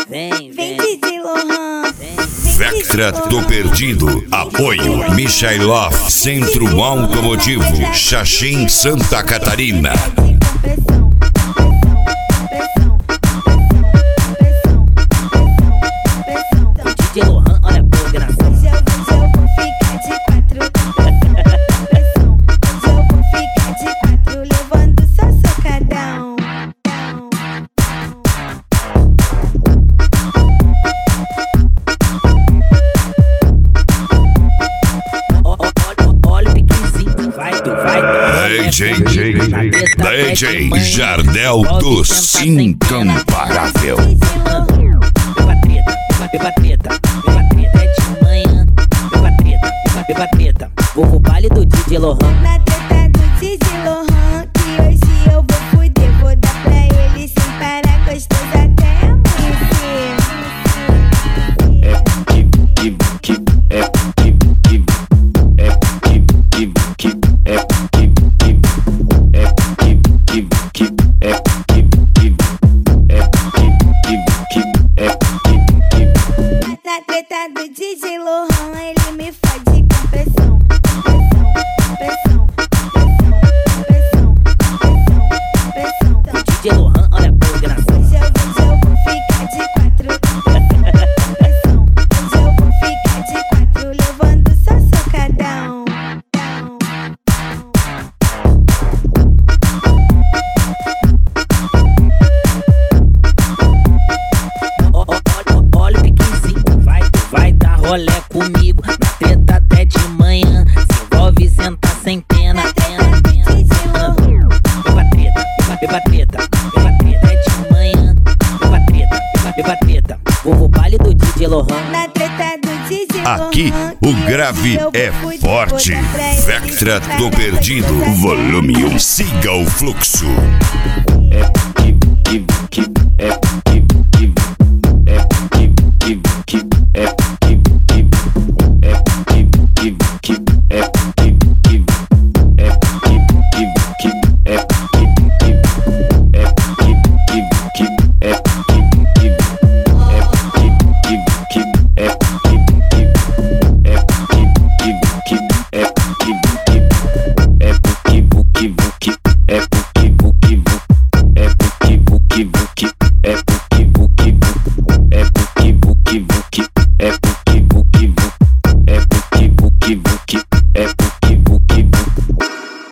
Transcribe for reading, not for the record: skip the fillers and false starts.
Vem DJ Lohan. Vectra Tô Perdido. Apoio Michailov, Centro Automotivo, Xaxim, Santa Catarina. DJ Lohan, olha a coordenação. Hoje eu vou ficar de quatro. Hoje eu vou ficar de quatro, levando só socadão. Olha o piquezinho, vai. DJ Jardel dos Incomparável. Beba treta, é de manhã. Beba treta, vou pro baile do DJ Lohan. Na treta do DJ Lohan, que hoje eu vou fuder. Vou dar pra ele sem parar, gostoso até amanhecer. Na treta do DJ Lohan, ele me fode com pressão. DJ Lohan, olha a coordenação. Hoje eu vou ficar de quatro. Hoje eu vou ficar de quatro, levando só socadão. Olha o piquezinho, vai dar rolé comigo. Na treta até de manhã, se envolve, senta sem pena. Beba treta, é de manhã. Beba treta, vou pro baile do DJ Lohan. Na treta do DJ Lohan, Aqui o grave é forte. Vectra Tô Perdido, volume 1. Siga o fluxo.